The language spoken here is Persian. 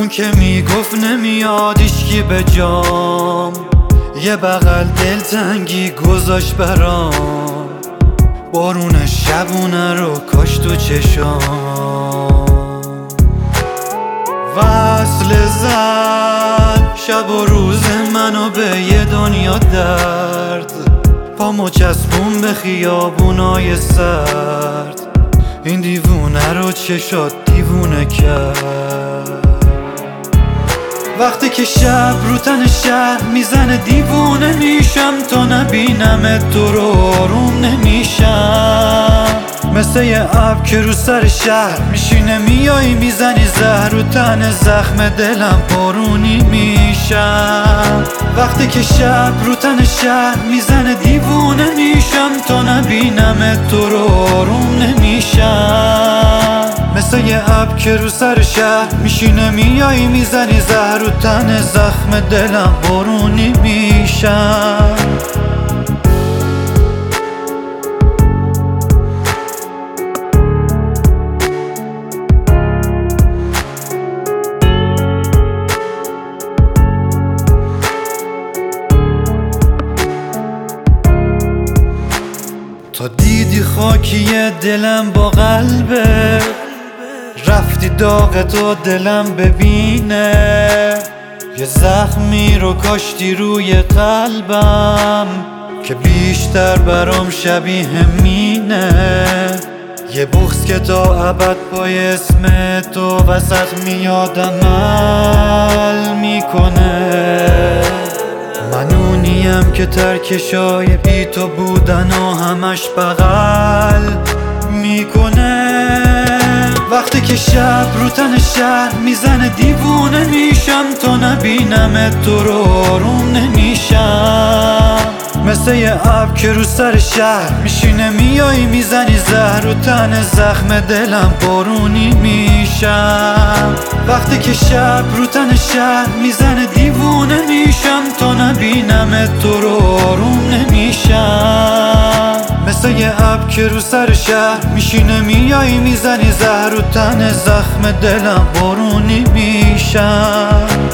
که میگفت نمیاد هیچکی به جام، یه بغل دلتنگی گذاشت برام، بارون شبونه رو کاشت تو چشام. وصل زد شب و روز منو به یه دنیا درد، پامو چسبون به خیابونای سرد، این دیوونه رو چشات دیوونه کرد. وقتی که شب رو تن شهر میزنه دیوونه میشم، تا نبینمت تو رو آروم نمیشم. مثل یه ابر که رو سر شهر میشینه، میایی میزنی زهر رو تن زخم دلم بارونی میشم. وقتی که شب رو تن شهر میزنه دیوونه میشم، تا نبینمت تو رو آروم نمیشم. مثل یه ابر که رو سر شهر میشینه، میایی میزنی زهر رو تن زخم دلم بارونی میشم. تا دیدی خاکی دلم با قلبه، رفتی داغ تو دلم ببینه، یه زخمی رو کاشتی روی قلبم که بیشتر برام شبیه مینه. یه بغض که تا ابد پای اسم تو وسط میاد عمل میکنه. من اونیم که ترکشای بی تو بودن و همش بغل میکنه. وقتی که شب رو تن شهر میزنه دیوونه میشم، تا نبینمت تو رو آروم نمیشم. مثل یه ابر که رو سر شهر میشینه، میایی میزنی زهر رو تن زخم دلم بارونی میشم. وقتی که شب رو تن شهر میزنه دیوونه میشم، تا نبینمت تو رو آروم نمیشم. مثل یه ابر که رو سر شهر میشینه، میایی میزنی زهر رو تن زخم دلم بارونی میشم.